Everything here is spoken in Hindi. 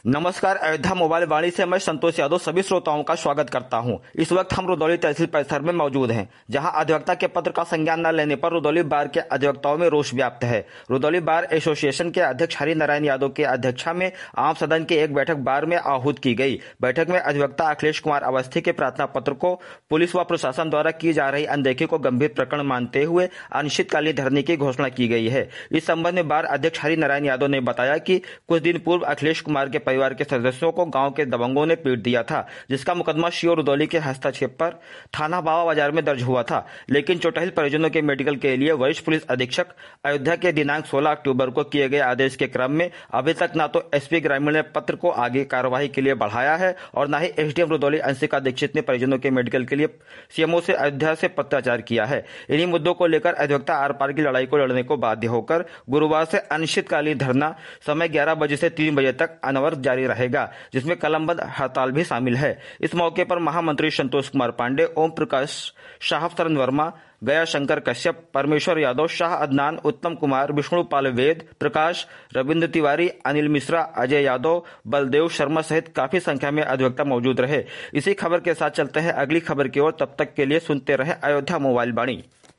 नमस्कार। अयोध्या मोबाइल वाणी से मैं संतोष यादव सभी श्रोताओं का स्वागत करता हूं। इस वक्त हम रुदौली तहसील परिसर में मौजूद हैं, जहां अधिवक्ता के पत्र का संज्ञान न लेने पर रुदौली बार के अधिवक्ताओं में रोष व्याप्त है। रुदौली बार एसोसिएशन के अध्यक्ष हरिनारायण यादव की अध्यक्षता में आम सदन की एक बैठक बार में आहूत की गई। बैठक में अधिवक्ता अखिलेश कुमार अवस्थी के प्रार्थना पत्र को पुलिस व प्रशासन द्वारा की जा रही अनदेखी को गंभीर प्रकरण मानते हुए अनिश्चितकालीन धरने की घोषणा की गई है। इस संबंध में बार अध्यक्ष हरिनारायण यादव ने बताया कि कुछ दिन पूर्व अखिलेश कुमार के परिवार के सदस्यों को गांव के दबंगों ने पीट दिया था, जिसका मुकदमा सीओ रुदौली के हस्तक्षेप पर थाना बावा बाजार में दर्ज हुआ था। लेकिन चोटहिल परिजनों के मेडिकल के लिए वरिष्ठ पुलिस अधीक्षक अयोध्या के दिनांक 16 अक्टूबर को किए गए आदेश के क्रम में अभी तक न तो एसपी ग्रामीण ने पत्र को आगे कार्यवाही के लिए बढ़ाया है और न ही एसडीएम रुदौली अंशिका दीक्षित ने परिजनों के मेडिकल के लिए सीएमओ से अयोध्या से पत्राचार किया है। इन्हीं मुद्दों को लेकर अधिवक्ता आर पार की लड़ाई को लड़ने को बाध्य होकर गुरुवार से अनिश्चितकालीन धरना समय 11 बजे से 3 बजे तक अनवरत जारी रहेगा, जिसमें कलमबंद हड़ताल भी शामिल है। इस मौके पर महामंत्री संतोष कुमार पांडे, ओम प्रकाश शाह, शरण वर्मा, गया शंकर कश्यप, परमेश्वर यादव, शाह अदनान, उत्तम कुमार, विष्णुपाल वेद, प्रकाश, रविंद्र तिवारी, अनिल मिश्रा, अजय यादव, बलदेव शर्मा सहित काफी संख्या में अधिवक्ता मौजूद रहे। इसी खबर के साथ चलते हैं अगली खबर की ओर। तब तक के लिए सुनते रहे अयोध्या मोबाइल वाणी।